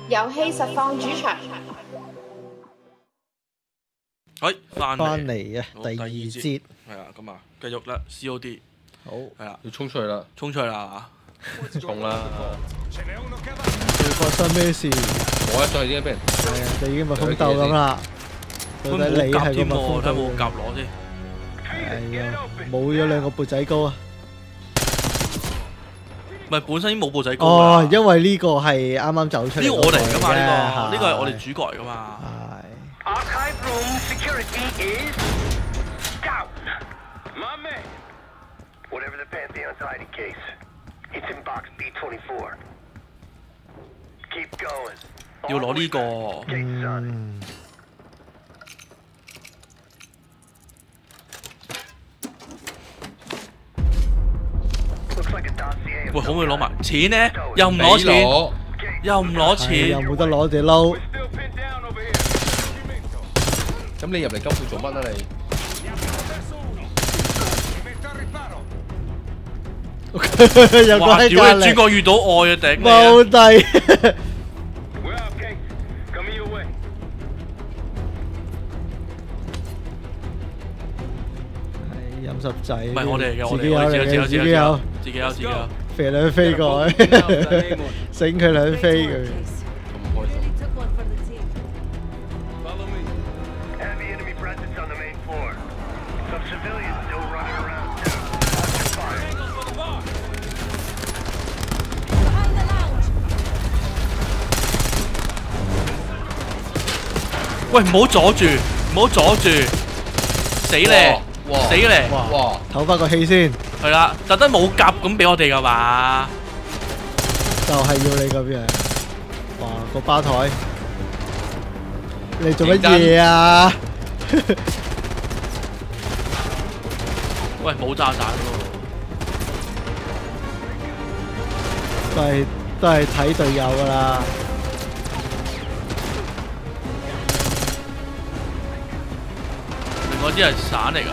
遊戲實況主場。 翻嚟啊！ 好第二節係啊，咁啊，繼續啦 ，COD 好係啊， 要衝出去啦， 衝出去啦！ 衝啦！ 會發生咩事？ 我一上去已經俾人係啊，就已經蜜蜂鬥咁啦。到底你係個蜜蜂睇冇鬥？ 夾攞先。 係啊，冇咗兩個缽仔糕啊！ 唔係本身已經冇布仔高哦， 㗎因為呢個係啱啱走出嚟。 呢個我嚟㗎嘛， 呢呢個係我哋主角嚟㗎嘛。 係。 Archive room security is down. My man. Whatever the Pantheon's hiding case, it's in box B24. Keep going. 要攞呢個。 Gates on it. 喂，可唔可以攞埋錢呢？又唔攞錢，又唔攞係又錢。 冇得攞隻撈。 咁你入嚟金庫做乜啊你？ 有個哇！ 喺屌你，主隔離角遇到愛啊頂你踎啊！ 低。 We're out, Gates. Coming your way. 係飲濕仔。 唔係我哋嚟嘅，我自己有嚟嘅，自己有。 自己有，自己有。 飛兩飛過去，醒佢兩飛佢。 咁開心。 Follow me. Heavy enemy presence on the main floor. Some civilians still running around too. Watch your fire. 喂，唔好阻住，唔好阻住，死咧， 哇死咧， 哇！ 唞翻個氣先， 係啦，特登冇夾咁俾我哋㗎嘛。 就係要你咁樣。哇，個吧台，你做乜嘢啊？ 喂，冇炸彈喎。 都係睇隊友㗎啦。 另外啲係散嚟㗎。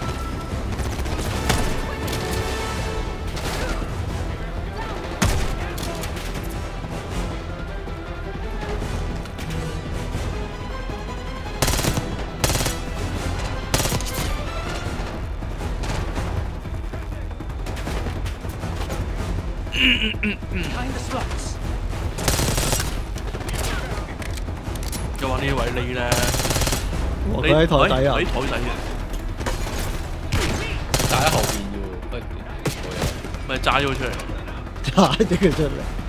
又話呢位你咧， 佢喺台底啊喺！台底嘅， 炸喺後邊嘅喎，不過咪炸咗佢出嚟。 炸咗佢出嚟。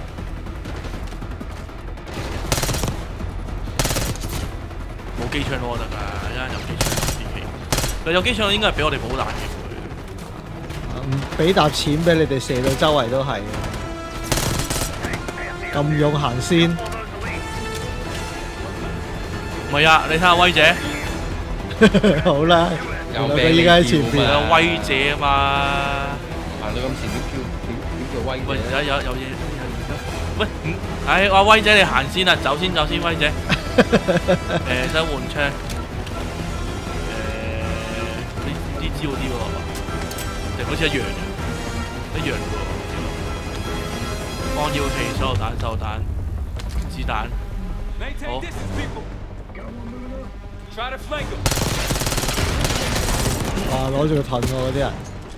冇機槍攞得㗎，一陣有機槍有 DK。有機槍應該係俾我哋補彈嘅。 唔俾沓錢俾你哋射到周圍都係，咁勇行先， 唔係啊，你睇下威姐， 好啦， 有佢依家喺前邊， 咪有威姐啊嘛。 行到咁前點叫威喂， 嘅？ 有嘢，喂，唉，話威姐你行先啦，走先，威姐。想換槍，呢招啲喎，定好似一樣嘅，喎。干擾器、手榴彈、子彈，好。 哇，攞住個盾喎嗰啲人，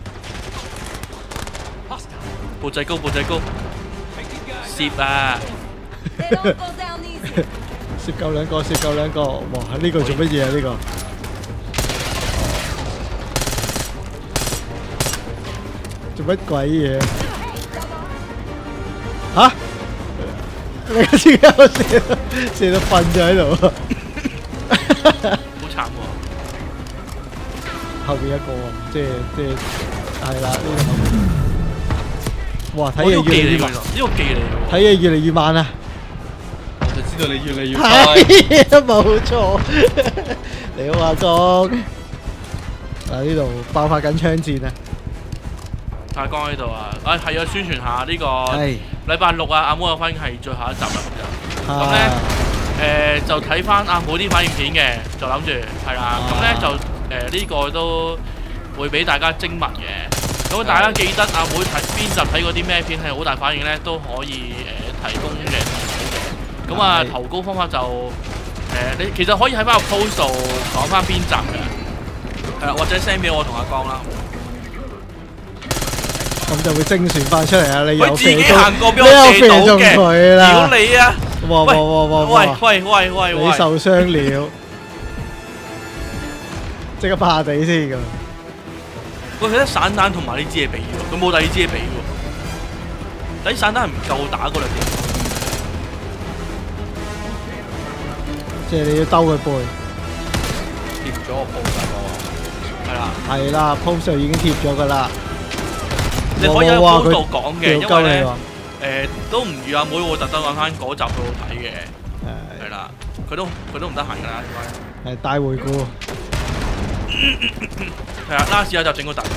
缽仔糕，攝啊！ 攝夠兩個，哇！呢個做乜嘢啊？呢個做乜鬼嘢？嚇！你個自己有射到瞓咗喺度， 好慘喎！ 後邊一個喎，即係係啦，呢個後邊。哇！睇嘢呢個技嚟㗎， 越嚟越慢， 呢個技嚟㗎喎。 睇嘢越嚟越慢啊！ 我就知道你越嚟越快。 係冇錯，你好阿江。嗱呢度爆發緊槍戰啊！ 大江喺度啊！係啊，宣傳下呢個係禮拜六啊，阿妹有分係最後一集啦，咁就咁啊咧就睇翻阿妹啲反應片嘅，就諗住係啦，咁咧就呢個都會俾大家精密嘅。咁大家記得阿妹睇邊集睇過啲咩片係好大反應咧，都可以提供嘅。 咁啊，投稿方法就你其實可以喺翻個 post 度講翻邊集嘅，係啦，或者 send 俾我同阿江啦。 咁就會精選翻出嚟啊！你佢自己射中行過俾我射到嘅， 佢啦！ 屌你啊！喂！ 你受傷了，即刻怕地先咁。 喂，佢得散彈同埋呢支嘢比喎，佢冇第二支嘢比喎。第一散彈係唔夠打嗰兩隻， 即係你要兜佢背。 貼咗個鋪上咯。 係啦。 係啦 ，post 就已經貼咗噶啦。 你可以喺 post 度講嘅，因為咧都唔預阿妹會特登揾翻嗰集去好睇嘅。係啦，佢都唔得閒㗎啦，應該。 係大回顧。 係啊，last 一集整嗰集。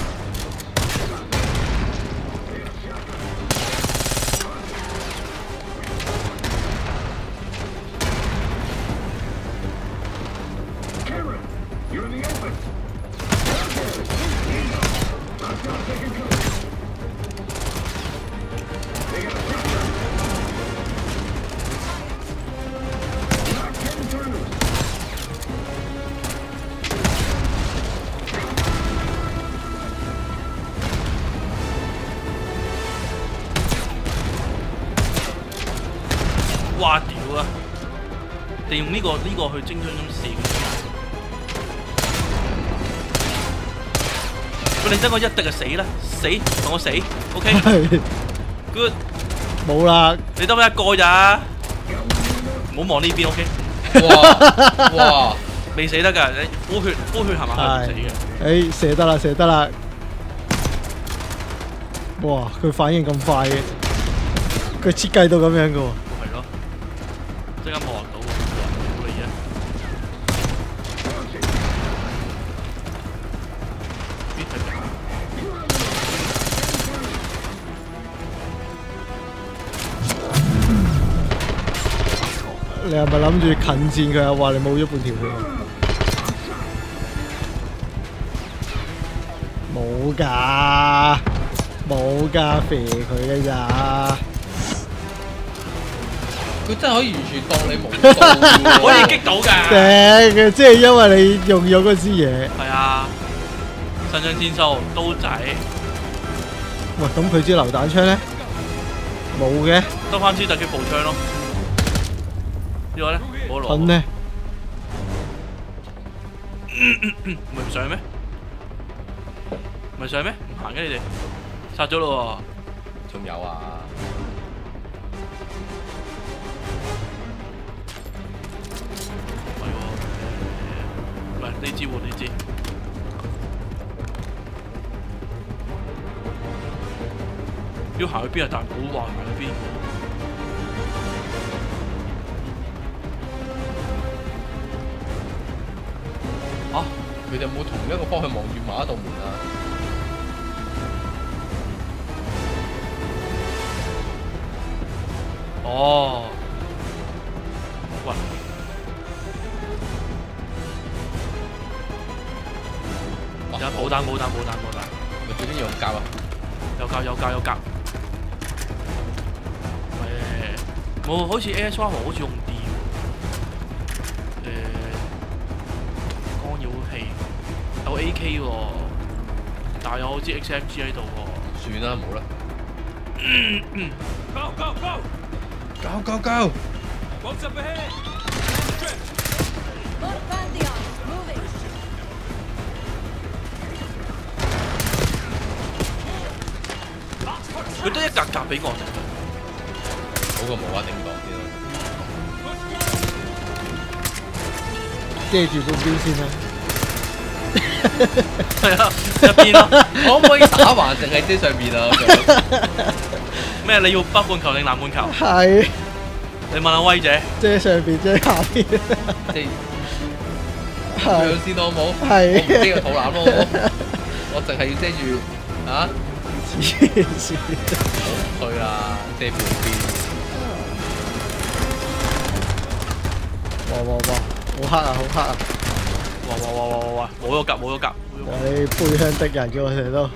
哇屌啊！你用呢個去精準咁射佢。喂，你得我一滴就死啦，死同我死 ，OK？Good。 冇啦。 你得我一個咋？唔好望呢邊 ，OK？ 哇！ 未死得㗎，你呼血係嘛？係唔死嘅。 射得啦！哇！佢反應咁快嘅，佢設計到咁樣嘅喎。 係咯，即刻望到喎，你啊！ 你係咪諗住近戰佢啊？話你冇咗半條血。冇㗎，肥佢嘅咋？ 佢真係可以完全當你冇到， 可以擊到㗎。 頂嘅，即係因為你用咗嗰支嘢。 係啊，伸張天數刀仔。 喂，咁佢支榴彈槍咧？冇嘅。 得翻支特擊步槍咯。呢個咧冇攞。 盾咧？ 唔上咩？唔上咩？唔行嘅你哋，殺咗咯喎！ 仲有啊！ 唔係喎，唔係呢支喎呢支。要行去邊啊？但係唔好話行去邊。 啊！佢哋有冇同一個方向望住某一道門啊？ 哦，喂，有冇彈， 咪最緊要有夾啊！ 有夾。冇，好似 AS1 好似用電，干擾器有 AK 喎，但係有支 XMG 喺度喎。 算啦，冇啦。Go！ Boats up ahead! 佢得一格格俾我哋， 好過冇啊，頂檔先啦。 遮住半邊先啦。 係啊，一邊咯。 可唔可以打橫淨係遮上面啊？ 咩？你要北半球定南半球？ 係。 你問阿威姐。 遮上邊，遮下邊。 即係咁樣先好唔好？ 係。 我唔遮個肚腩咯，我淨係要遮住啊！ 黐線。 好衰啦，遮半邊。 哇！好黑啊！ 哇！冇咗夾。 哇！你背向敵人嘅我成日都。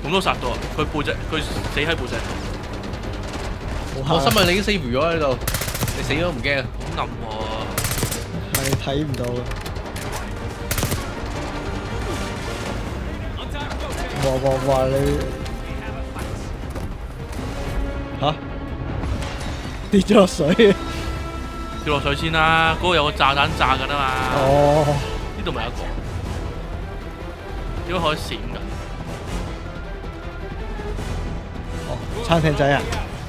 咁都殺到啊！佢背脊，佢死喺背脊。 我心諗你已經 save 咗喺度，你死都唔驚。 好暗喎。 係睇唔到嘅。哇！你嚇跌咗落水。 跌落水先啦，嗰個有個炸彈炸緊啊嘛。 哦。 呢度咪有一個，應該可以閃㗎。 哦，餐廳仔啊！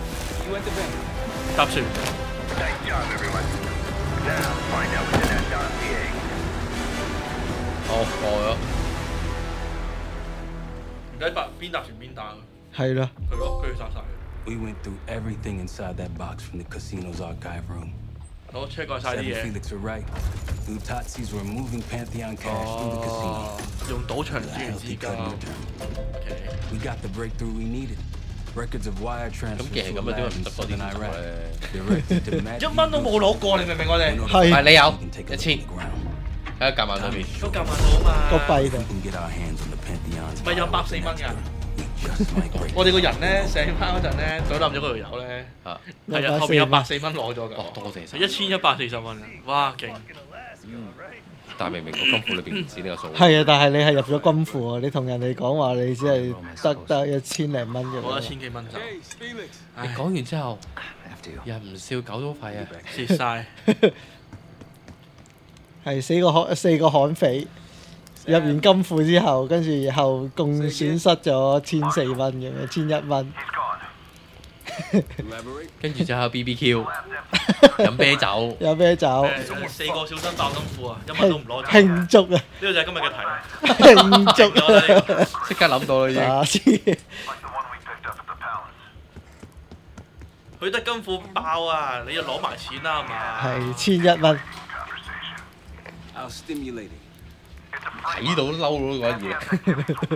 搭船。 Nice job, everyone. Now, find out what's in that dossier. 哦，過咗。 唔使邊搭船邊打。 係啦。 係咯，佢殺晒。 We went through everything inside that box from the casino's archive room. 我 check 過晒啲嘢。 Felix were right. Lutazis were moving Pantheon cash through the casino. 用賭場資源資金。 We got the breakthrough we needed. Records of wire transfers from labs in southern Iraq. Directed to match. 1蚊都冇攞過，你明唔明我哋？ 係。 你有1000喺夾萬裏面。 都夾萬到啊嘛。 個幣度。 咪有104蚊㗎。我哋個人咧醒翻嗰陣咧，懟冧咗嗰條友咧，係啊，後邊有104蚊攞咗㗎。 哦，多謝晒。 1140蚊啊！哇，勁！ 但係明明個金庫裏邊唔止呢個數。 係啊，但係你係入咗金庫喎，你同人哋講話你只係得1000零蚊嘅。 我1000幾蚊就。 你講完之後，人唔笑狗都吠啊！ 蝕晒。 係4個悍匪。入完金庫之後，跟住然後共損失咗1400蚊咁樣，1100蚊。 跟住就有 BBQ， 飲啤酒。 有啤酒。 4個小心爆金庫啊！1蚊都唔攞。 慶祝啊！ 呢個就係今日嘅題。 慶祝啊！ 即刻諗到啦已經。 打先。 佢得金庫爆啊！你又攞埋錢啦係嘛？ 係1100蚊。 I'll stimulate it. 睇到都嬲到嗰嘢。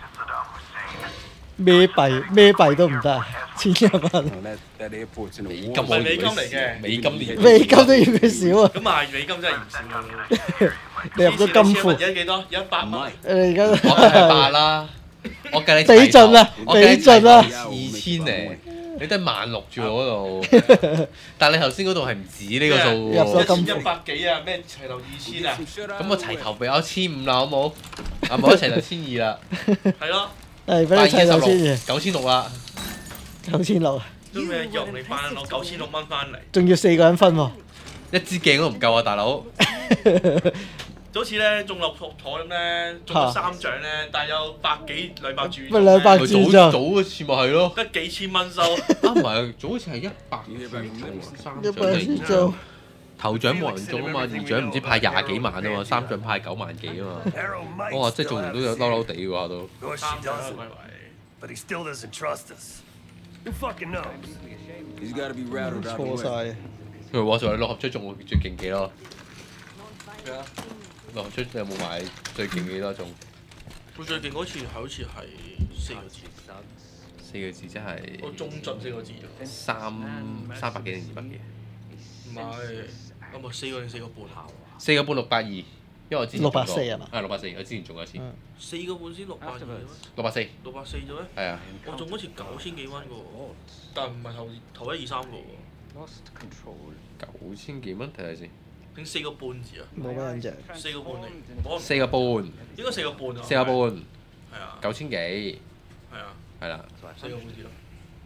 咩幣都唔得啊！1100蚊。 美金唔係美金嚟嘅， 美金年。 美金都要佢少啊！ 咁啊，美金真係唔少啊！ 你入咗金庫。 而家幾多？100蚊。 你而家。 我計係8啦，我計你。 俾盡啦！俾盡啦 ！2000咧，你得16000住嗰度。但係你頭先嗰度係唔止呢個數喎。 入咗金庫。 1100幾啊？咩齊頭2000啊？ 咁我齊頭俾我1500啦，好冇？啊冇一齊就1200啦。 係咯。 係俾你砌到 9200啦。 9600。 都咩用你翻攞9600蚊翻嚟？ 仲要4個人分喎。 一支鏡都唔夠啊，大佬！ 就好似咧中六合彩咁咧，中咗3獎咧，但係有200注。 咪200注咋？ 早嗰次咪係咯， 得幾千蚊收。 唔係，早嗰次係100注3獎做。頭獎冇人中啊嘛，二獎唔知派20幾萬啊嘛，3獎派9萬幾啊嘛。我話即係中完都有嬲嬲地喎都。 But he still doesn't trust us. Who fucking knows? He's got to be rattled out. 錯晒。 佢話就係六合彩中最勁幾咯？咩啊？六合彩有冇買最勁幾多中？ 佢最勁嗰次好似係4個字。 4個字即係。 我中盡4個字啫。 300幾定200幾？ 唔係，有冇4個定4個半 ？4個半620，因為我之前 640係嘛？ 係640，我之前中過一次。 4個半先620咩 ？640。640 啫咩？ 係啊。 我中嗰次9000幾蚊嘅喎，但唔係頭1、2、3個喎。 9000幾蚊睇下先。 定4個半字啊？ 冇乜印象。 4個半定 ？4個半。 應該4個半啊。 4個半。 係啊。 9000幾。 係啊。 係啦。 4個半字咯。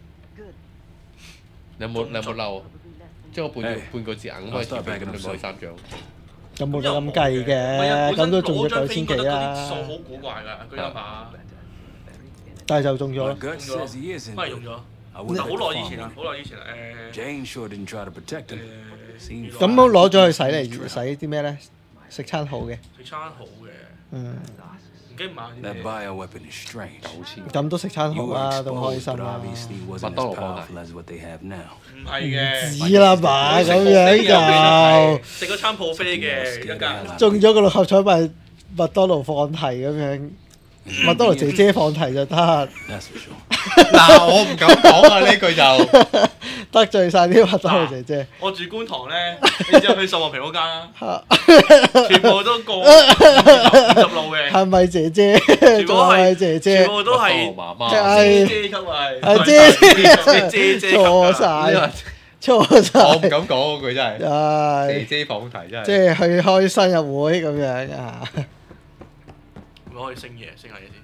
你有冇嬲？即係我半個字硬開始俾咁你攞3獎。 咁冇得咁計嘅，咁都中咗9000幾啦。 數好古怪㗎，佢一碼。 但係就中咗。 翻嚟用咗。但好耐以前啦， Jane sure didn't try to protect him. 咁都攞咗去洗嚟洗啲咩咧？食餐好嘅。 食餐好嘅。 嗯。 唔驚買啲。 That bioweapon is strange. 咁都食餐好啦，都開心啦。 麥當勞放題。 唔係嘅。 止啦嘛，咁樣就。 食嗰餐 buffet嘅一間。 中咗個六合彩咪麥當勞放題咁樣。麥當勞姐姐放題就得。 嗱，我唔敢講啊！呢句就得罪晒啲麥當勞姐姐。 我住觀塘咧，你知去秀茂坪嗰間啦，全部都過50路嘅。 嘅。 係咪姐姐？ 全部係姐姐， 全部都係媽媽姐姐級係。 係姐姐姐錯晒，錯晒。 我唔敢講嗰句真係。 唉， 姐放題真係。 即係去開生日會咁樣啊！ 咪可以升嘢，升下嘢先。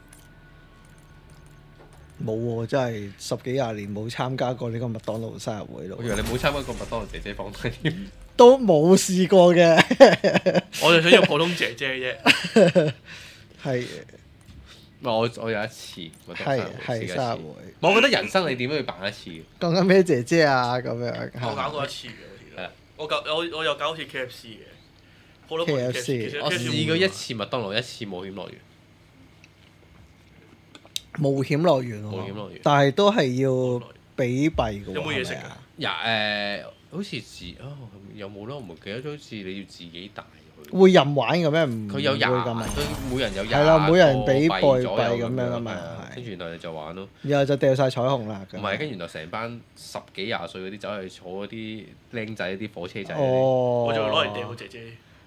冇喎，真係10幾20年冇參加過呢個麥當勞生日會咯。 我以為你冇參加過麥當勞姐姐放題添。 都冇試過嘅。 我就想要普通姐姐啫。 係。 我有一次麥當勞係生日會。 我覺得人生你點都要辦一次嘅。 講緊咩姐姐啊？咁樣。 我搞過一次嘅，好似我又搞好似 KFC 嘅。好多 KFC 我試過一次麥當勞，一次冒險樂園。 冒險樂園喎。 冒險樂園。 但係都係要俾幣嘅喎。 有冇嘢食啊？ 好似有冇咧？我唔記得咗，好似你要自己帶去。 會任玩嘅咩？唔佢有20， 咁佢每人有20。 係啦，每人俾幣幣左右咁樣啊嘛。 跟住原來你就玩咯。 然後就掉晒彩虹啦。 唔係，跟住原來成班10幾20歲嗰啲走去坐嗰啲僆仔啲火車仔。 哦。 我仲攞嚟掉姐姐。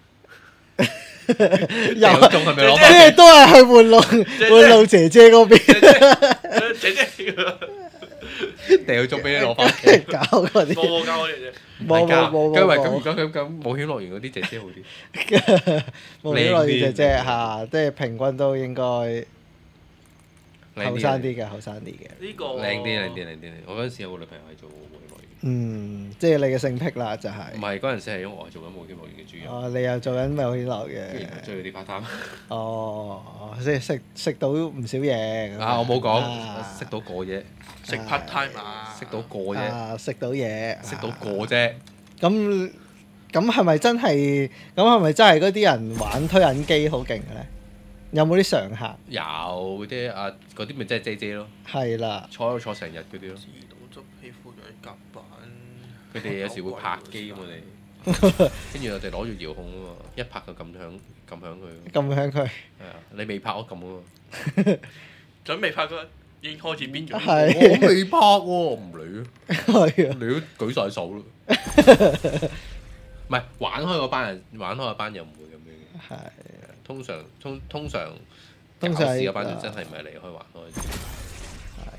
又仲係咪攞？ 即係都係去玩弄姐姐嗰邊。 姐姐。 掉咗俾你攞翻屋企。 搞嗰啲。 冇搞嗰啲啫。 冇。 咁冒險樂園嗰啲姐姐好啲。 冒險樂園姐姐嚇，即係平均都應該後生啲嘅，後生啲嘅。 呢個靚啲。我嗰陣時有個女朋友係做冒險樂園。 即係你嘅性癖啦，就係。 唔係嗰陣時係因為我係做緊冒險樂園嘅主人。 哦，你又做緊冒險樂園。 跟住追佢啲 part time。 哦，即係食到唔少嘢。 我冇講，識到個啫。 食 part time 啊！ 識到個啫。 食到嘢。 識到個啫。 咁係咪真係？咁係咪真係嗰啲人玩推銀機好勁嘅咧？有冇啲常客？ 有啲嗰啲咪真係姐姐咯。 係啦。 坐喺度坐成日嗰啲咯。 自動執皮膚用啲夾板。 佢哋有時會拍機咁我哋，跟住我哋攞住遙控啊嘛，一拍就撳響佢。 撳響佢。 係啊，你未拍我撳啊嘛。 準備拍嗰已經開始變咗。 我未拍喎，唔理啊。 係啊。 你都舉晒手咯。唔係玩開嗰班人，玩開嗰班又唔會咁樣嘅。係。通常搞事嗰班就真係唔係離開玩開。 係。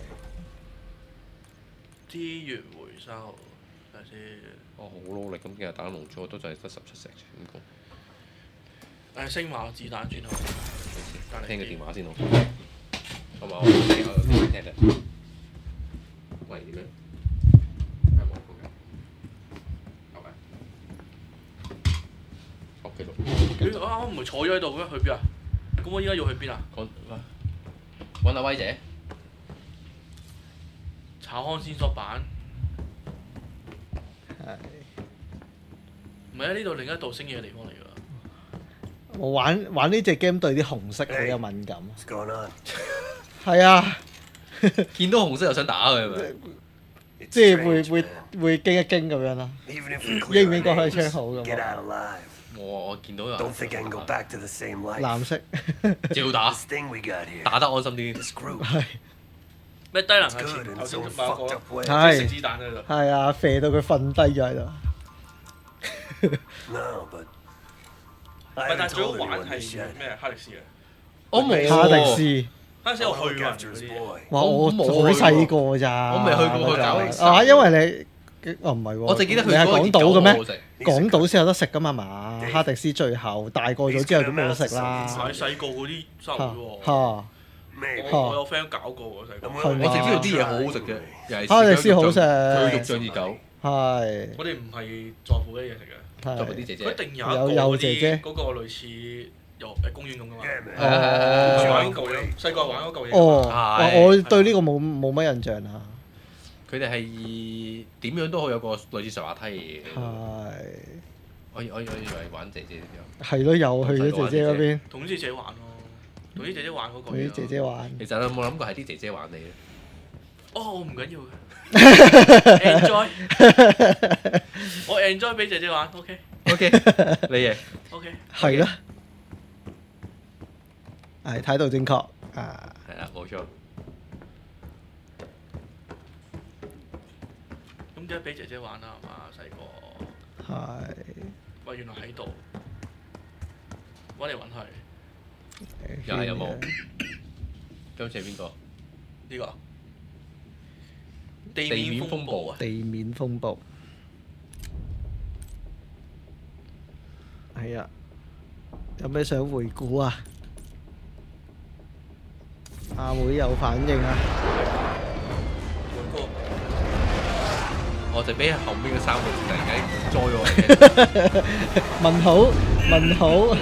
資源回收。睇下先。 我好努力咁，今日打龍珠我都就係得17石成功。 星馬子彈轉頭。 聽個電話先好。好嘛，我聽得。喂，點樣？係冇嘅。好嘅。OK 咯。 我唔係坐咗喺度咩？去邊啊？咁我依家要去邊啊？ 揾阿威姐。 炒康線索板。 係。 唔係啊！呢度另一度升嘢嘅地方嚟㗎。 我玩呢隻 game 對啲紅色好有敏感。係啊。 見到紅色又想打佢係咪？ 即係會驚一驚咁樣啦。應唔應該開槍好咁啊？ 我見到有藍色。 照打。打得安心啲。 係。 咩低能係頭先買個係食子彈喺度。 係啊，射到佢瞓低咗喺度。 但係最好玩係咩？哈迪斯啊！ 我冇哈迪斯。 哈迪斯我去過嗰啲。 哇！我好細個咋。 我未去過去搞。 因為你唔係喎。 我淨記得去係港島嘅咩？港咩？ 島先有得食㗎嘛？哈迪斯最後大個咗之後都冇得食啦。 細個嗰啲生活喎。 嚇！ 我有 friend 搞過喎細個。 我淨知道啲嘢好好食嘅。 哈迪斯好食。 佢肉醬熱狗。 係。 我哋唔係在乎嗰啲嘢食嘅。 在乎啲姐姐。 佢一定有一個嗰啲嗰個類似公園咁㗎嘛。玩嗰嚿嘢，細個玩嗰嚿嘢。 我對呢個冇乜印象啊。 佢哋係點樣都好有個類似上滑梯嘅嘢。 係。 我以為玩姐姐啲。 係咯，又去咗姐姐嗰邊。 同啲姐姐玩咯，同啲姐姐玩嗰個。 同啲姐姐玩。 其實你有冇諗過係啲姐姐玩你咧？ 我唔緊要嘅。enjoy。我 enjoy 俾姐姐玩 ，OK。 OK。你贏。 OK。 係啦。係態度正確啊！ 係啦，冇錯。 咁點解俾姐姐玩啦？係嘛，細個。 係。 喂，原來喺度。揾嚟揾去。 又係有冇？今次係邊個？ 呢個地面風暴啊！ 地面風暴係啊！有咩想回顧啊？阿妹有反應啊！ 我就俾後面嘅3個字突然間栽咗我。 問號問號。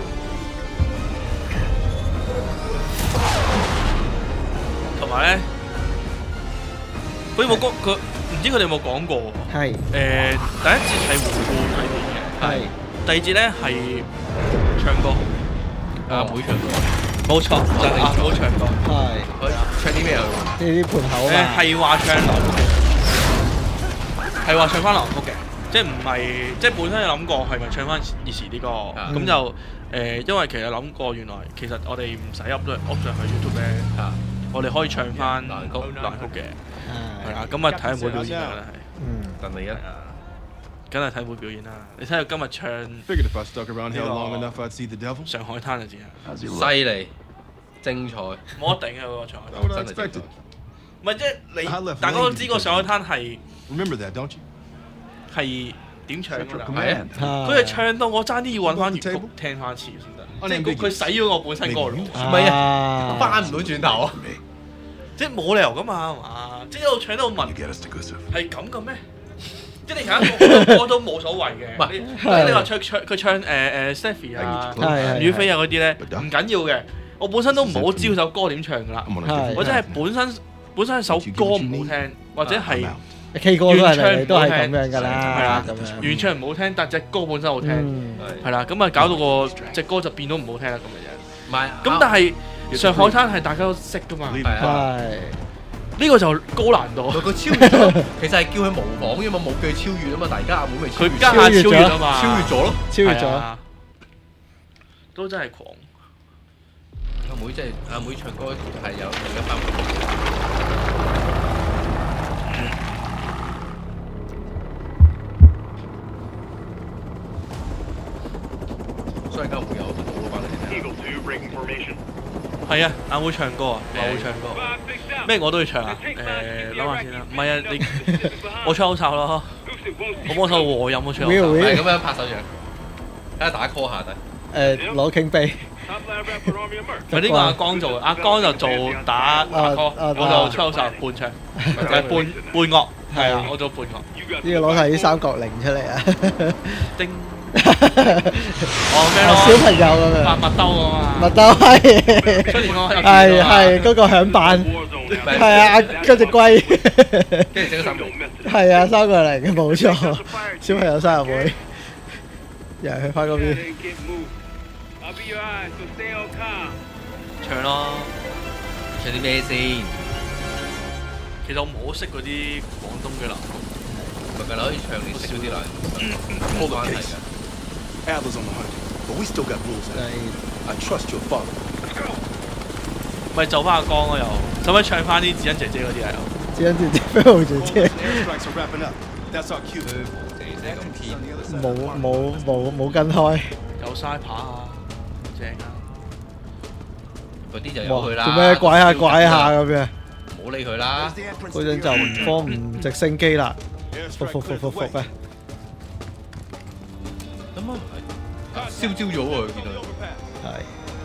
同埋咧，佢有冇講佢？唔知佢哋有冇講過？ 係第一節係回顧睇電影嘅， 係第二節咧係唱歌， 阿妹唱歌， 冇錯，就係阿妹唱歌。 係佢唱啲咩啊？ 呢啲盤口啊！ 係話唱流行曲，係話唱翻流行曲嘅，即係唔係即係本身有諗過係咪唱翻以前啲歌，咁就因為其實諗過原來其實我哋唔使 up 上去 YouTube 咧，我哋可以唱翻流行曲嘅，係啦，咁啊睇下妹表演啦，係， 鄧麗欣， 梗係睇妹表演啦。你睇下今日唱 Figured if I stuck around here long enough, I'd see the devil. 上海灘就知啦， 犀利，精彩， 冇得頂啊嗰個上海灘。 What I expected. 唔係即係你大家都知個上海灘係 Remember that, don't you? 係點唱㗎啦？ 係啊， 佢係唱到我爭啲要揾翻原曲聽翻次先得，即係佢洗咗我本身歌路， 唔係啊，翻唔到轉頭啊！ 即係冇理由㗎嘛，係嘛？即係一路唱得好文，係咁嘅咩？即係你其他歌都冇所謂嘅，你話佢唱Stephy 啊、雨飛啊嗰啲咧唔緊要嘅，我本身都唔好知首歌點唱㗎啦，或者係本身首歌唔好聽，或者係 K 歌都係咁樣㗎啦， 係啦，原唱唔好聽，但隻歌本身好聽，係啦，咁啊搞到個隻歌就變到唔好聽啦咁嘅嘢。 唔係， 咁但係上海灘係大家都識㗎嘛， 係呢個就高難度。 佢超越咗，其實係叫佢模仿啫嘛，冇叫佢超越啊嘛，大家阿妹咪佢家下超越啊嘛， 超越咗咯， 超越咗， 都真係狂。 阿妹真係阿妹唱歌係有另一番。所以而家會有攞翻嚟聽。 Eagle 2 breaking formation. 係啊，阿妹唱歌啊，我會唱歌。咩我都要唱啊？諗下先啦。唔係啊，你我吹口哨咯，我幫手和音我吹口哨。 係咁樣拍手掌，睇下打 call 下底。 攞傾杯。 佢呢個阿江做，阿江就做打 call，我就吹口哨伴唱，伴樂。係啊，我做伴樂。 呢個攞晒啲三角鈴出嚟啊！ 叮。咩咯？ 小朋友咁樣， 麥兜啊嘛， 麥兜係， 出年我係嗰個響板，係啊，嗰隻龜， 跟住整咗三個， 係啊，三個嚟嘅冇錯，小朋友生日會，又係去翻嗰邊， 唱咯， 唱啲咩先？ 其實我唔好識嗰啲廣東嘅流行， 唔係㗎，你可以唱啲少啲啦，冇關係㗎。 Adler's on the hunt, but we still got rules. I trust your father. 咪就翻阿江咯又，使唔使唱翻啲子欣姐姐嗰啲啊？ 子欣姐姐，飛豪姐姐，冇跟開， 有嘥扒啊，正啊！ 嗰啲就有佢啦。 做咩拐下咁樣？ 唔好理佢啦。 嗰陣就幫唔直升機啦，服啊！ 咁啊，燒焦咗喎，見到。 係。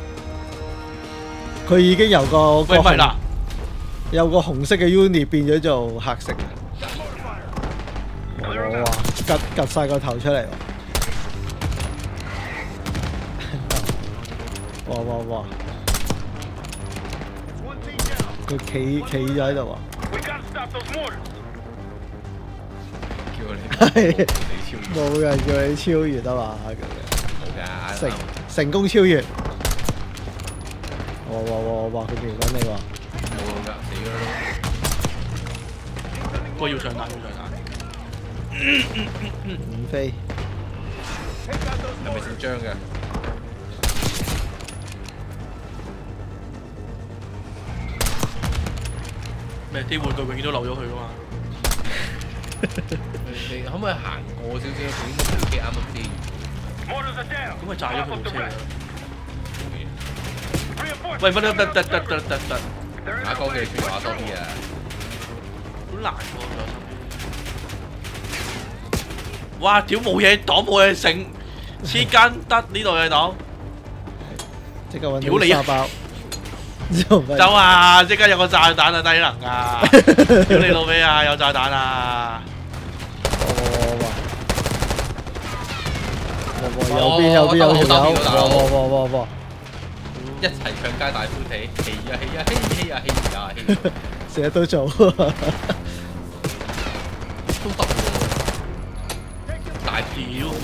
佢已經由個有個紅色嘅 unit 變咗做黑色。哇！趌晒個頭出嚟喎！哇！佢企咗喺度啊！係冇人叫你超越啊嘛咁樣。冇㗎，成功超越。哇！佢瞄緊你喎。 冇㗎，死㗎啦都。個要上彈。 唔飛。 係咪姓張嘅？ 咩？啲玩具永遠都漏咗佢㗎嘛。 你可唔可以行過少少？佢應該部機啱啱飛。 咁咪炸咗佢部車啦。 喂，得， 打歌嘅説話多啲啊！ 好難喎，哇！屌冇嘢擋冇嘢剩，黐間得呢度嘅擋。 即刻揾到沙包。 走啊！即刻有個炸彈啊，低能啊！屌你老味啊！有炸彈啊！ 右邊有條友， 一齊唱街大歡喜，氣啊氣啊氣氣啊氣啊氣！ 成日都做， 都得喎，大屌啊！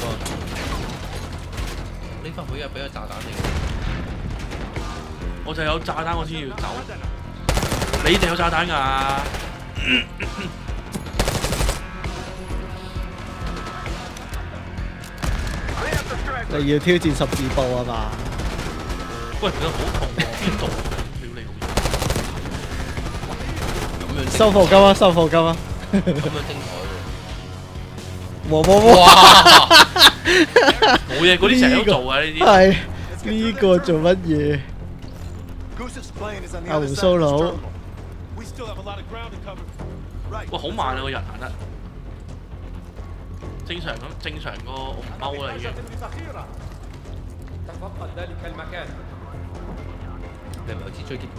呢份會啊，俾個炸彈你。 我就有炸彈，我先要走。你哋有炸彈㗎？ 你要挑戰12步啊嘛？ 喂，其實好痛喎，邊度？屌你老味！ 收貨金啊！收貨金啊！ 咁樣精彩喎！ 哇！ 冇嘢，嗰啲成日都做啊！呢啲係呢個做乜嘢？阿胡鬚佬， 哇，好慢啊個人行得，正常個紅勾啦已經。 你係咪有支追擊？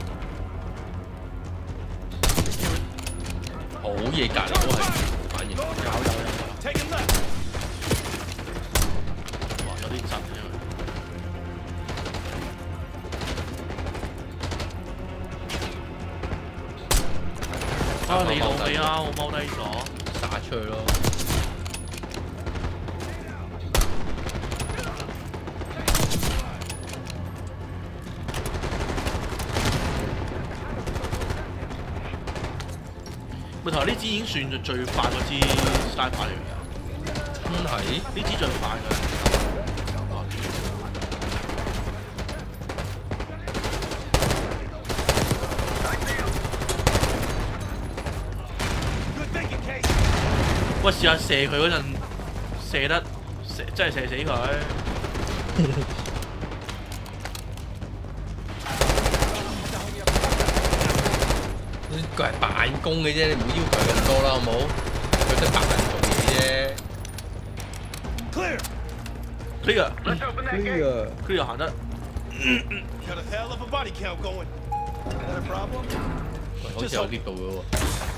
好嘢，隔離都係反應。有。 哇，有啲震啊！啊！你老味啊！我踎低咗， 打出去咯。 咪同埋呢支已經算做最快嗰支 sniper 嚟㗎。 真係？ 呢支最快㗎。喂，試下射佢嗰陣，真係射死佢。 佢係辦公嘅啫，你唔好要求咁多啦，好冇？佢得白人做嘢啫。 Clear 行得。 好似有啲到嘅喎。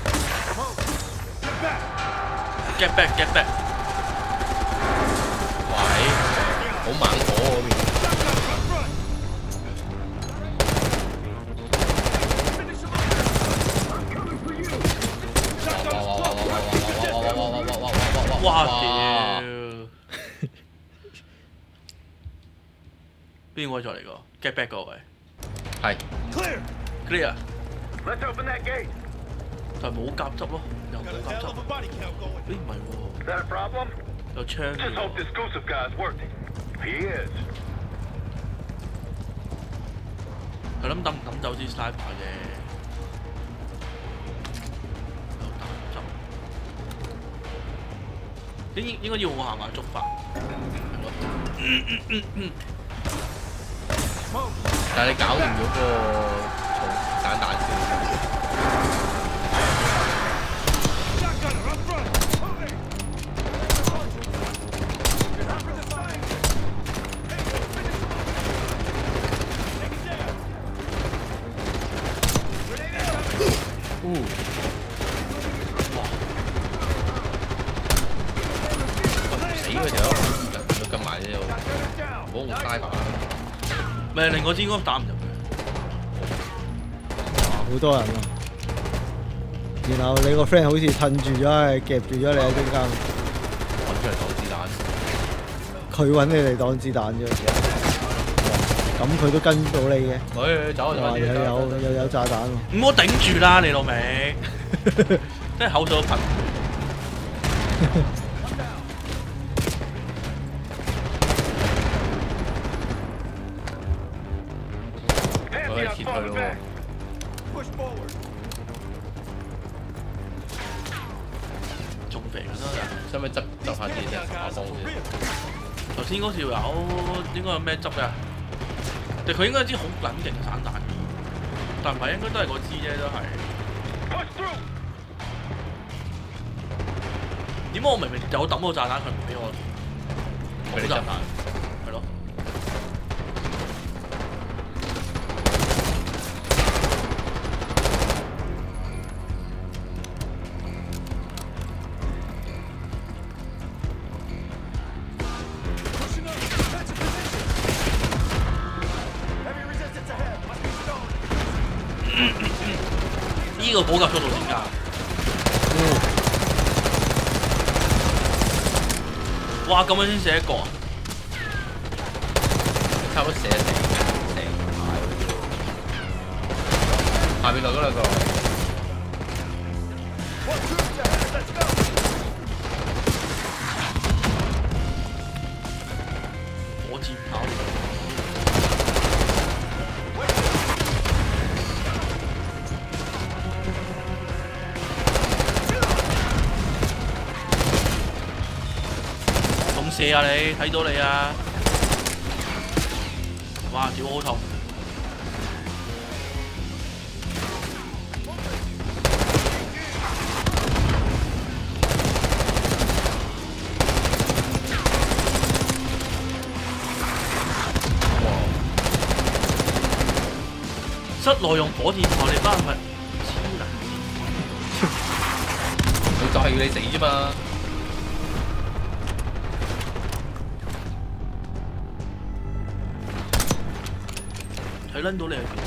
Get back！ 喂，好猛火嗰邊。 哇屌！邊位再嚟個 ？Get back 嗰位。 係。 Clear。就冇夾執咯，又冇夾執。咦唔係喎，有槍嘅喎。係諗抌走支 sniper 啫，有彈執。應該要我行埋觸發，係咯。 但係你搞掂咗個重散彈先。咪另外支應該打唔入嘅， 好多人啊！然後你個 friend 好似褪住咗，係夾住咗你喺中間， 揾出嚟擋子彈。 佢揾你嚟擋子彈啫，咁佢都跟到你嘅。 走又有炸彈喎！ 唔好頂住啦，你老味，真係口水噴。 撤退咯喎！ 仲肥緊啦！ 使唔使執下啲嘢打幫先？ 頭先嗰條友應該有咩執㗎？ 但佢應該支好撚勁嘅散彈，但唔係應該都係嗰支啫，都係。點解我明明有抌個炸彈，佢唔俾我炸彈？係咯。呢個補給速度點㗎？哇！咁樣先射一個啊！ 差唔多射成排。下邊落嗰兩個。 火箭炮。射啊你！睇到你啊！哇！屌好痛！室內用火箭炮，你班係咪超難？ 佢就係要你死啫嘛！ 睇撚到你係邊？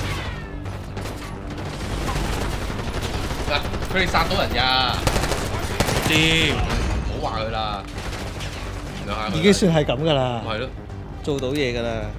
嗱，佢哋殺到人㗎， 知， 唔好話佢啦。 已經算係咁㗎啦。 係咯， 做到嘢㗎啦。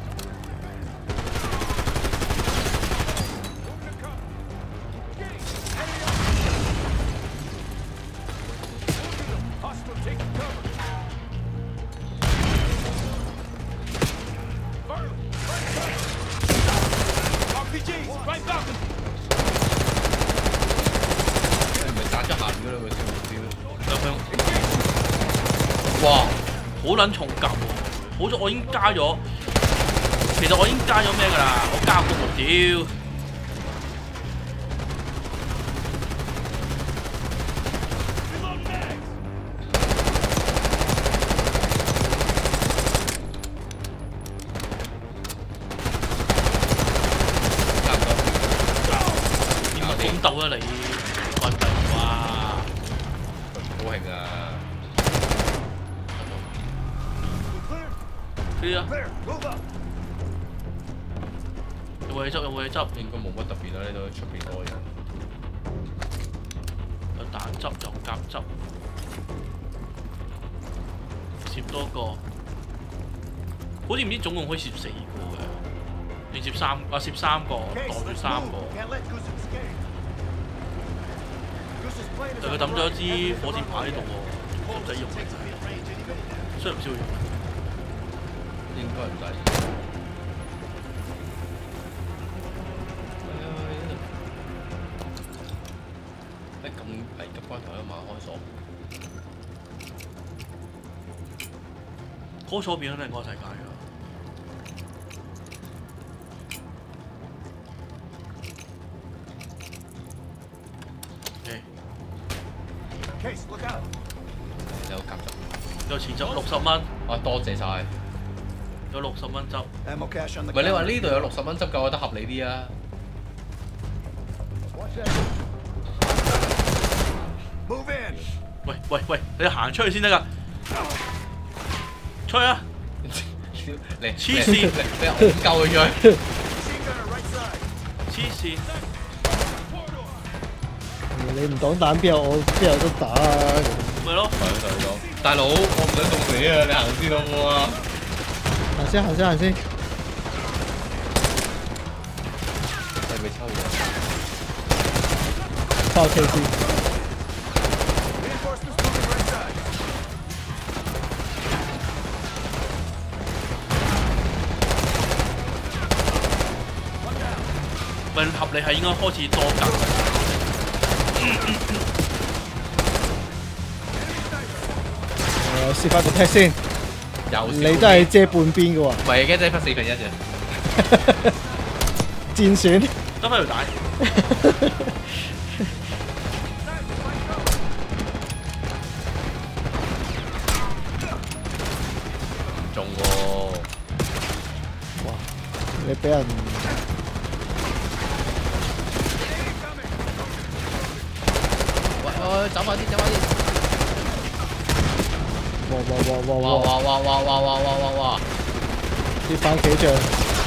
哇！好撚重甲喎，好在我已經加咗，其實我已經加咗咩㗎啦？我加個目標。點解咁鬥啊你？運動哇！ 好興啊！ 啲啊！有冇嘢執？有冇嘢執？ 應該冇乜特別啦，呢度出邊多人。 有彈執，有夾執，攝多個。好似唔知總共可以攝4個嘅，你攝3個，攝3個，袋住3個。但佢抌咗支火箭炮喺度喎，唔使用，需唔需要用？ 應該唔使。咁危急關頭一馬開鎖， 開鎖變咗另一個世界㗎。 有夾執， 有錢執60蚊。 啊，多謝晒。 有60蚊執。 唔係你話呢度有60蚊執夠，我覺得合理啲啊。 喂，你行出去先得㗎。出去啊！ 你黐線， 你戇鳩佢出去。 黐線。 你唔擋彈邊有得打啊？ 咪咯。 大佬，我唔想凍死啊！你行先好唔好啊？ 行先。 係咪抽嘢？ 爆 K 先。 混合你係應該開始多格。 試翻個 tag 先。你都係遮半邊嘅喎。 唔係嘅，即係分4分1啫。 戰選， 得翻條帶。 中喎！ 哇！你俾人喂，走快啲，走快啲！哇！ 啲番茄醬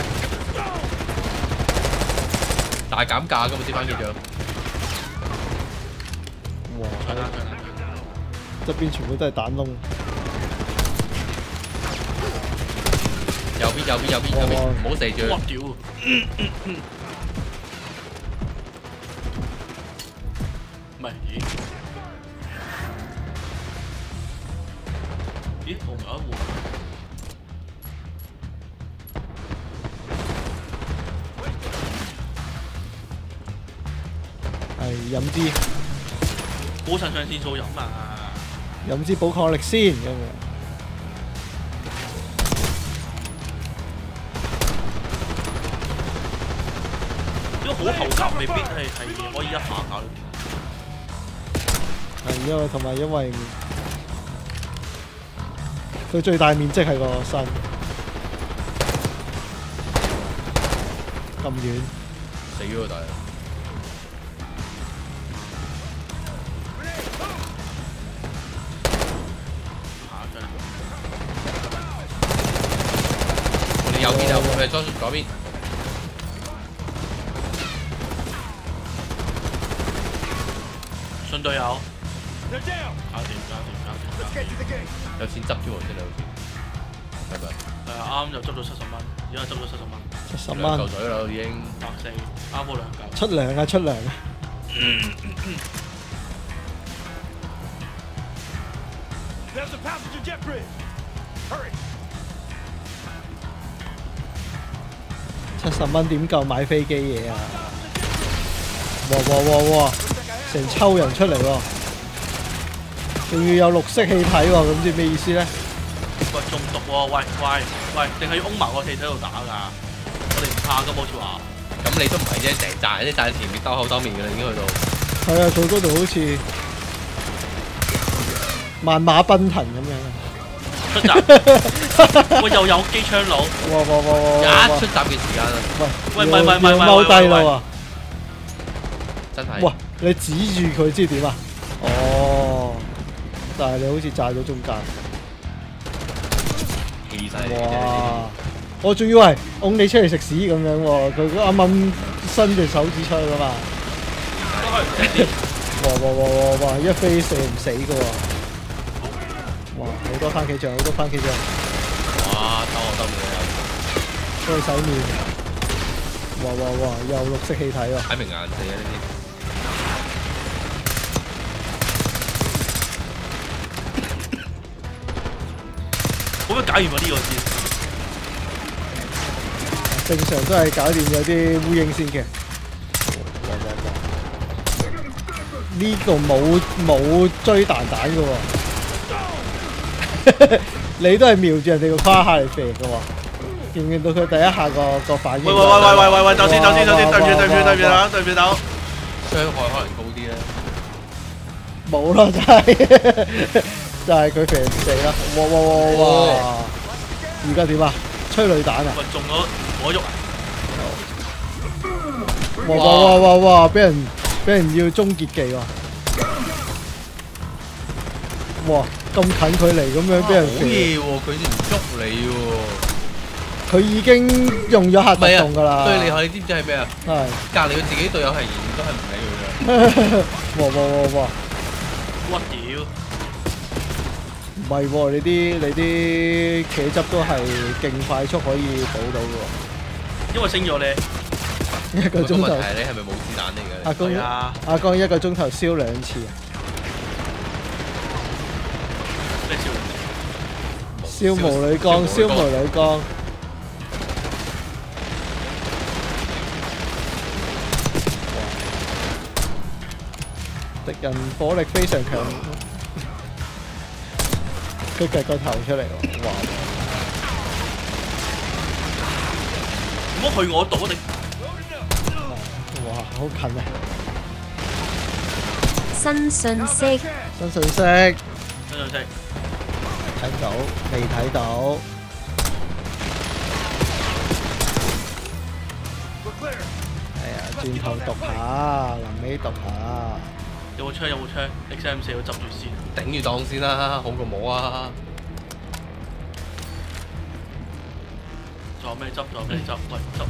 大減價㗎嘛啲番茄醬。 哇！側邊全部都係彈窿。 右邊，唔好射住。 哇屌！唔係，咦？我唔係一換。 係飲支補腎上腺素飲啊！ 飲支補抗力先咁樣。 好頭夾未必係可以一下搞掂。 係同埋因為佢最大面積係個身咁遠， 死咗大佬！我哋右邊有，我哋左邊。 信隊友，搞掂！ 有錢執添喎，真係好似，係咪？ 係啊，啱就執到70蚊，而家執咗70蚊。 70蚊。 嚿水啦已經。 140，啱好2嚿。 出糧啊！出糧啊！70蚊點夠買飛機嘢啊！哇！成抽人出嚟喎，仲要有綠色氣體喎，咁知咩意思咧？ 喂，中毒喎！喂，定係要擁埋個氣體喺度打㗎？我哋唔怕㗎，好似話。 咁你都唔係啫，成扎人啲炸前面兜口兜面㗎啦，已經去到。 係啊，佢嗰度好似萬馬奔騰咁樣。 出閘！喂，又有機槍佬！ 哇！ 一出閘嘅時間啊！ 喂，唔係， 踎低啦喎！ 真係。 哇！你指住佢知點啊？哦，但係你好似炸咗中間。 氣勢！ 哇！我仲以為拱你出嚟食屎咁樣喎，佢啱啱伸隻手指出去噶嘛。哇！一飛射唔死噶喎！哇！好多番茄醬，哇！ 兜我兜面又出去洗面。哇！又綠色氣體喎！ 睇明顏死啊！呢啲。 咁樣搞完呢個先。 正常都係搞掂咗啲烏蠅先嘅。呢個冇追彈彈嘅喎，你都係瞄住人哋個胯下嚟射嘅喎，見唔見到佢第一下個反應？ 喂，走先，對唔住， 傷害可能高啲咧。 冇咯，真係就係佢射唔死啦！哇！而家點啊？催淚彈啊！ 喂，中咗我喐啊！哇！俾人要終結技喎！哇！咁近距離咁樣俾人好嘢喎！佢唔捉你喎！ 佢已經用咗核突動㗎啦！ 最厲害你知唔知係咩啊？ 係隔離佢自己隊友係仍然都係唔理佢嘅。 哇！ 我屌！ 唔係喎，你啲茄汁都係勁快速可以補到嘅喎。 因為升咗你 1個鐘頭。 問題係你係咪冇子彈嚟嘅？ 阿公1個鐘頭燒2次啊！ 咩燒毛女缸，敵人火力非常強，佢夾個頭出嚟喎！哇！ 唔好去我度啊！ 哇，好近啊！ 新信息， 新信息，睇唔到，未睇到。係啊，轉頭讀下，臨尾讀下。 有冇槍？有冇槍 ？XM4 要執住先， 頂住檔先啦，好過冇啊！ 仲有咩執？仲有咩執？喂，執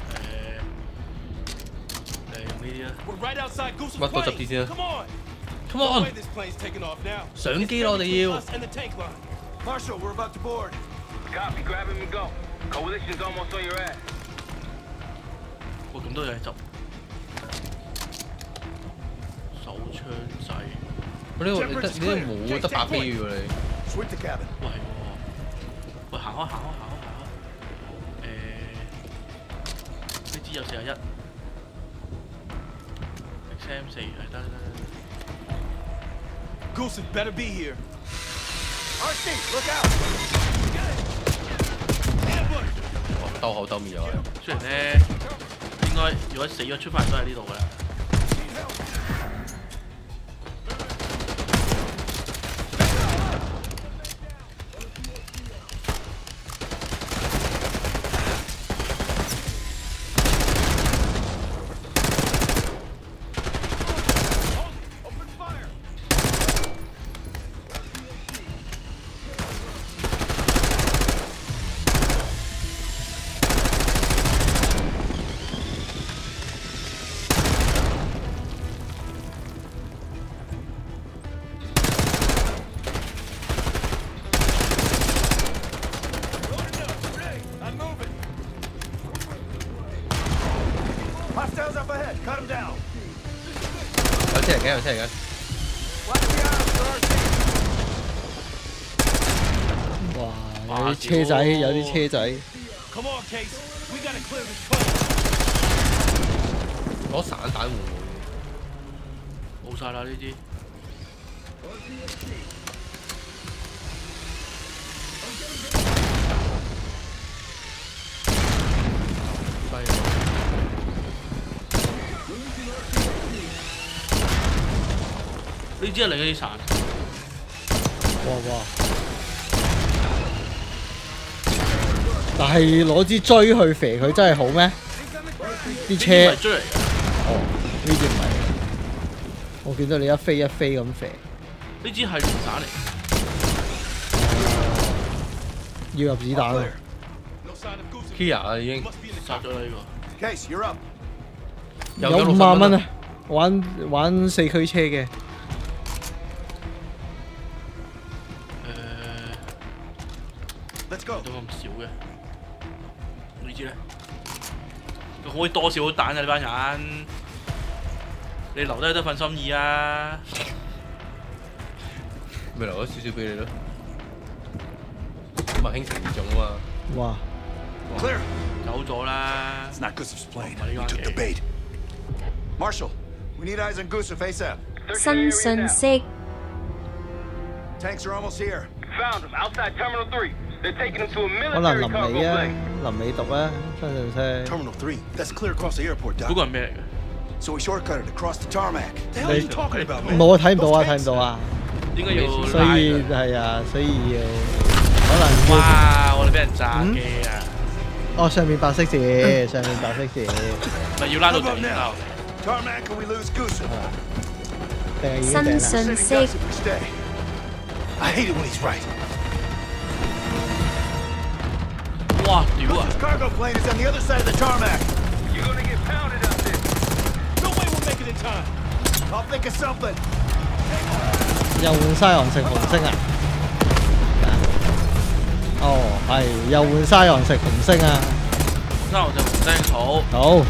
用呢啲啦。 乜都執啲先啦。Come on！ 上機啦，我哋要。 Marshall, we're about to board. Copy, grab him and go. Coalition's almost on your ass. 哇，咁多嘢執。手槍仔。 你呢度冇得8飛嘅喎你。 Switch the cabin. 喂，喂，行開。呢支有41。XM4 係得。 Goose better be here. RC, look out! 兜口兜面又係。 雖然咧，應該如果死咗出翻嚟都係呢度㗎啦。 Hostiles up ahead. Cut them down. 有車嚟緊。 哇！有啲車仔，有啲車仔。 Come on, Case. We gotta clear this place. 攞散彈換冇晒啦呢啲。呢支係另一啲傘。 哇！但係攞支錐去肥佢真係好咩？啲車係錐嚟嘅。 哦，呢支唔係。我見到你一飛一飛咁肥。 呢支係連傘嚟。 要入子彈啊 ！Kia 啊已經殺咗啦呢個。 Case, you're up. 有5萬蚊啊！玩4驅車嘅。 Let's go. 都咁少嘅，呢支咧，佢可以多少彈啊？呢班人，你留低得份心意啊！ 咪留咗少少俾你咯，咁啊輕情義重啊嘛。 哇 Clear. 走咗啦。 It's not Gusev's plane. We took the bait. Marshall, we need eyes on Gusev ASAP. 新信息， Tanks are almost here. Found them outside Terminal 3. They're taking them to a 可能 military 臨 cargo 尾啊， plane. 臨尾讀啊，新信息。 Terminal 3. That's clear across the airport, Doc. 嗰個係咩嚟嘅？ So we shortcutted across the tarmac. The hell are you talking about, man? 冇啊，睇唔到啊，睇唔到啊。 應該要所以係啊，所以要可能要。 哇！我哋俾人炸機啊！ 哦，上面白色字，上面白色字。 咪要拉到 How about 頂 now? 啦！ Tarmac, or we lose Gusev? 定係已經定啦。 新信息， If we stay. I hate it when he's right. 哇！屌啊！ This cargo plane is on the other side of the tarmac. You're gonna get pounded up there. No way we'll make it in time. I'll think of something. 又換西洋食紅星啊！哦，係又換西洋食紅星啊！ 紅山紅就紅星好。 好。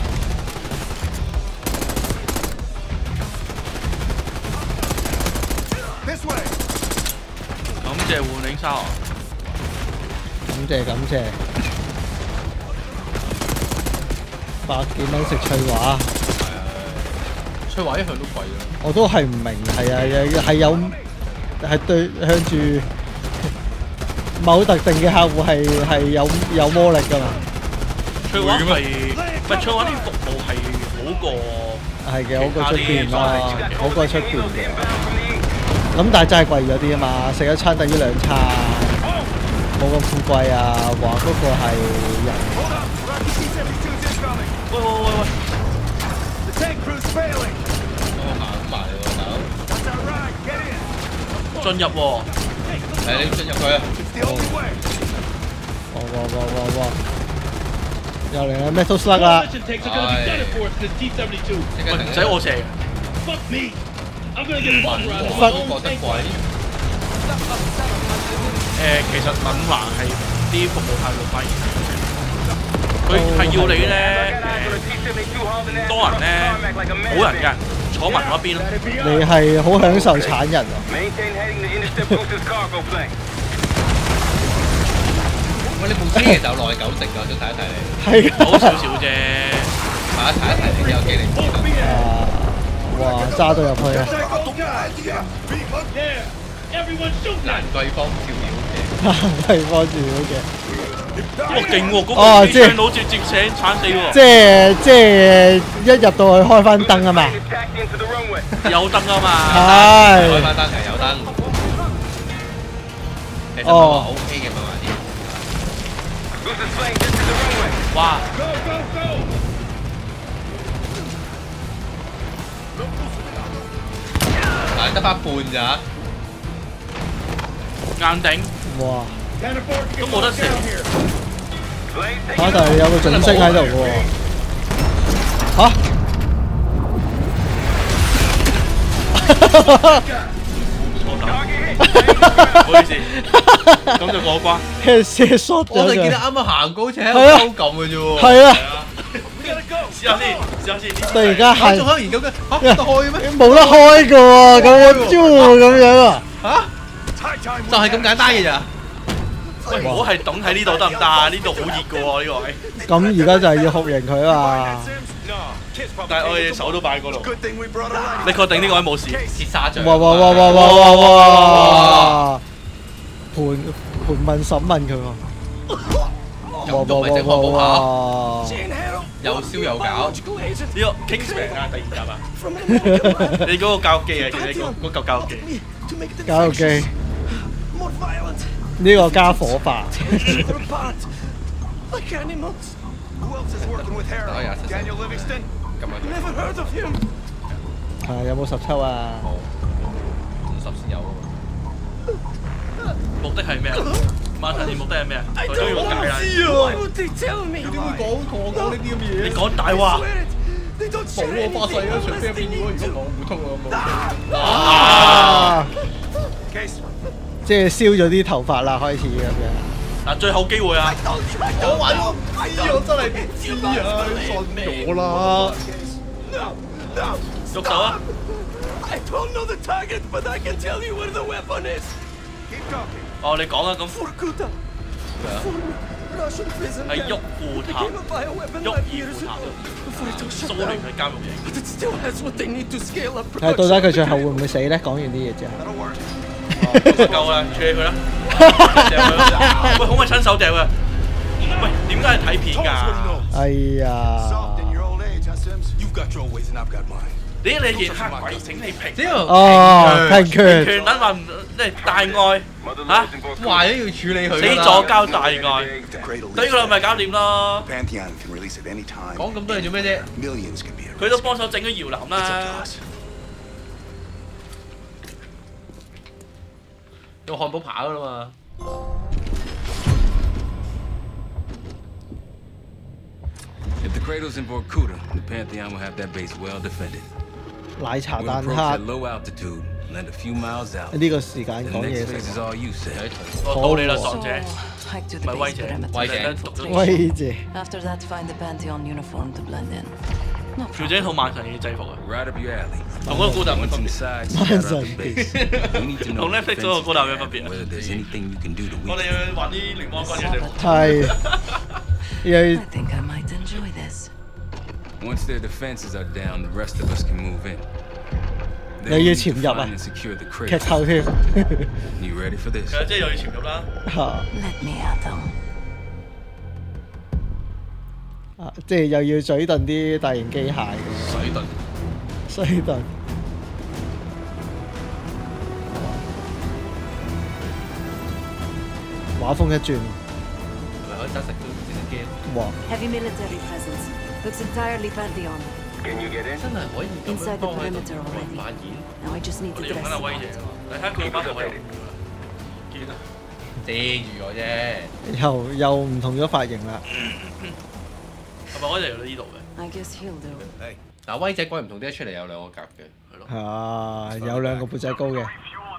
This way. 感謝換領沙皇。 感謝。100幾蚊食翠華。 翠華一向都貴啦。 我都係唔明，係啊，係有係對向住某特定嘅客戶係有魔力㗎嘛。 翠華係咪翠華啲服務係好過？ 係嘅，好過出邊咯，好過出邊嘅。咁但係真係貴咗啲啊嘛，食一餐等於2餐，冇咁富貴啊！話嗰個係人。 喂！ Tank crew's failing. 行埋喎，大佬。 That's all right. Get in. 進入喎。 係你進入佢啊！ It's the only way. 哇！又嚟啦 ，Metal Slug 啦。 喂，唔使我射嘅。 覺得貴。 其實敏華係啲服務態度反而佢係要你咧多人咧冇人嘅坐埋嗰邊咯。 你係好享受鏟人喎。 喂，你部車其實有耐久值㗎，想睇一睇你。 係㗎。 好少少啫。 睇一睇你有機靈智能。 哇！揸到入去啊！ 蘭桂坊跳鳥嘅。 蘭桂坊跳鳥嘅。 哇！勁喎，嗰個機槍好似接醒鏟死喎。 即係一入到去開翻燈啊嘛。 有燈啊嘛。 係。 開翻燈係有燈。其實我話 OK 嘅嘛啲。 哇！ 得翻半咋？ 硬頂。 哇！ 都冇得射。 但係有個準星喺度喎。嚇！ 唔好意思，咁就過關。 射 shot 咗。 我哋見到啱啱行高車喺度抽撳嘅啫喎。 係啊。 試下先。 突然間係。 仲喺度研究緊，得開咩？ 冇得開嘅喎，咁樣啊。 嚇？就係咁簡單嘅咋？ 喂，我係等喺呢度得唔得啊？呢度好熱嘅喎，呢個位。 咁而家就係要酷刑佢啊！ 但係我哋手都擺嗰度。你確定呢個位冇事？ 切沙掌。 哇！盤問審問佢喎。哇！ 又燒又搞。 呢個 Kingsman 啊，第2集啊。你嗰個教育機啊，你嗰嚿教育機。 教育機。呢個加火化。係有冇17啊 ？50先有啊。 目的係咩啊？馬神，你目的係咩啊？佢都要解啦。 你點會講呢啲咁嘅嘢？ 你講大話。 冇我發誓啊！除非邊個如果講唔通啊！即係燒咗啲頭髮啦，開始咁樣。 嗱，最後機會啊！ 我話我唔知，我真係唔知啊！你信我啦！ 喐手啊！哦，你講啊咁。係喐褲塔，喐二褲塔，蘇聯嘅監獄營。 係到底佢最後會唔會死咧？講完啲嘢之後， 夠啦，處理佢啦。喂，可唔可以親手掉啊？喂，點解係睇片㗎？ 哎呀！ 你件黑鬼整你平哦，平權權等話即係大愛嚇， 壞咗要處理佢。 死咗交大愛，對佢咪搞掂咯。 講咁多嘢做咩啫？ 佢都幫手整咗搖籃啦。 用漢堡扒㗎啦嘛。 If the cradle's in Vorkuta, the Pantheon will have that base well defended. 奶茶 We'll 蛋 approach 撻 at low altitude, land a few miles out. 呢個時間 The 講 next 嘢 phase 食。 is all you, Sam. 我到你啦，傻姐，唔係威姐， 威姐威姐。 After that, find the Pantheon uniform to blend in. No 條姐套萬神嘅制服啊， Right up your alley. 同嗰個高達有咩 Once 分別？ inside, scout out the base. We need to know 同 the Netflix 嗰個 defenses 高達有咩分別啊？ whether there's anything you can do to 我 weaken 哋要玩啲聯邦軍嘅制服。 係。 I think I might enjoy this. Once their defenses are down, the rest of us can move in. 你要潛入啊！劇透添。 You ready for this? 其實即係又要潛入啦。 Let me at them. 即係又要嘴遁啲大型機械嘅。水遁。畫風一轉， 可以揸食都直升機。 哇 Heavy military presence. Looks entirely Pantheon. Can you get in? 真係可以咁 Inside 樣 the 幫喺度 perimeter already. 蔓延。 Now I just need 我 to 哋用緊 dress 阿威 the 爺 part. 喎，你睇下佢把頭係見啊！ 遮住我啫。 又唔同咗髮型啦。 係咪我哋嚟到呢度嘅？ I guess he'll do. 嗱，威仔鬼唔同啲，出嚟有兩個格嘅， 係咯。 啊，有兩個背脊高嘅。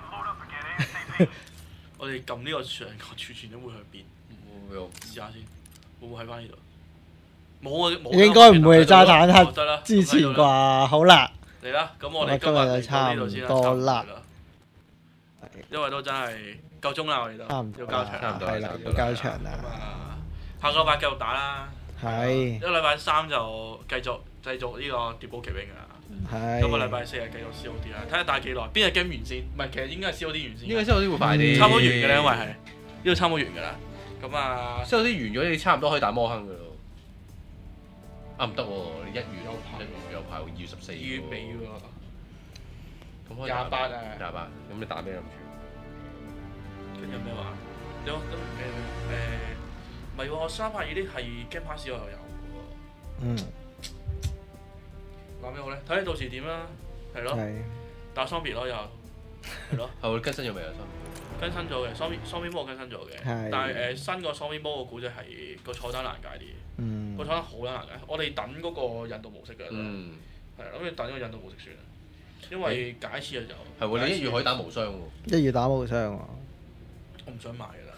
我哋撳呢個上個儲存都會去邊？試下先，會唔會喺翻呢度？冇啊，冇。 應該唔會係炸彈得客啦， 之前啩？好啦， 嚟啦，咁我哋今日就差唔多啦。 因為都真係夠鐘啦，我哋都要交場啦， 係啦，要交場啦。 下個禮拜繼續打啦。 係。 一個禮拜3就繼續製作呢個奪寶奇兵㗎啦。 係。 今個禮拜4日繼續 COD 啦，睇下打幾耐，邊日 game 完先？唔係，其實應該係 COD 完先。 應該 COD 會快啲。 差唔多完㗎啦，因為係呢度差唔多完㗎啦。咁啊 ，COD 完咗，你差唔多可以打魔坑㗎咯。啊唔得喎，你1月有排喎，2月14。2 月尾喎。 咁可以 28啊。 28，咁你打咩諗住？ 跟住有咩話？有唔係喎，我382啲係 Game Pass 我又有喎。 嗯。 話咩好咧？睇你到時點啦，係咯。 係。 打喪別咯又，係咯。 係會更新咗未啊？ 更新咗嘅，喪邊魔更新咗嘅。 係。 但係新個喪邊魔個古仔係個菜單難解啲。 嗯。 個菜單好難解，我哋等嗰個引導模式㗎啦。 嗯。 係啦，咁你等個引導模式算啦。因為解一次就係喎，你1月可以打無雙喎。 1月打無雙喎。 我唔想買㗎啦。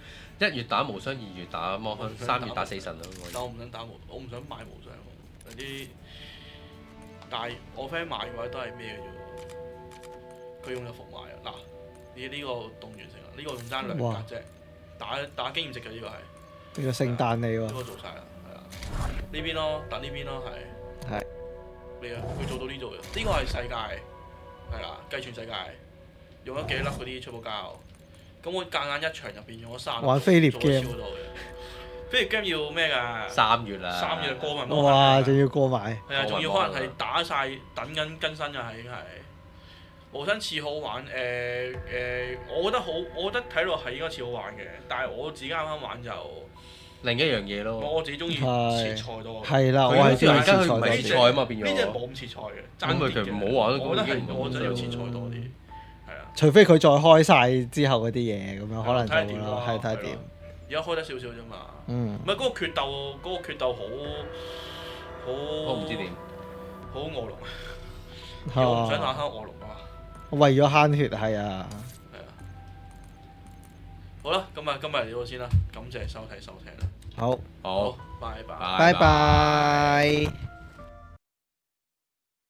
1月打無雙，2月打魔坑，3月打死神咯。 但我唔想打我唔想買無雙喎。有啲，但係我 friend 買嘅話都係咩嘅啫喎？佢用咗服買啊！嗱，呢個動完成啦，呢個用爭2格啫，打經驗值嘅呢個係。 呢個聖誕嚟喎。 呢個做晒啦，係啦。呢邊咯，等呢邊咯，係。 係。 咩啊？佢做到呢度嘅，呢個係世界，係啦，計全世界，用咗幾粒嗰啲出寶膠。咁我夾硬一場入邊用咗3粒。 玩飛碟 game。 飛碟 game 要咩㗎 ？3月啦。 3月過埋。 哇！仲要過埋。 係啊，仲要可能係打晒，等緊更新啊，係已經係。無新似好玩，我覺得睇落係應該似好玩嘅，但係我自己啱啱玩就。另一樣嘢咯，我自己中意切菜多。係啦，我係中意切菜多。呢隻啊嘛變咗。呢隻冇咁切菜嘅，爭啲嘅。唔好玩，我覺得係我真係要切菜多啲，係啊。除非佢再開晒之後嗰啲嘢，咁樣可能就會咯，係睇下點。而家開得少少啫嘛。嗯。唔係嗰個決鬥好，我唔知點，好餓龍。我唔想打返餓龍啊！為咗慳血係啊。好啦，咁啊，今日嚟到先啦，感謝收睇收聽啦。好，拜拜。拜拜。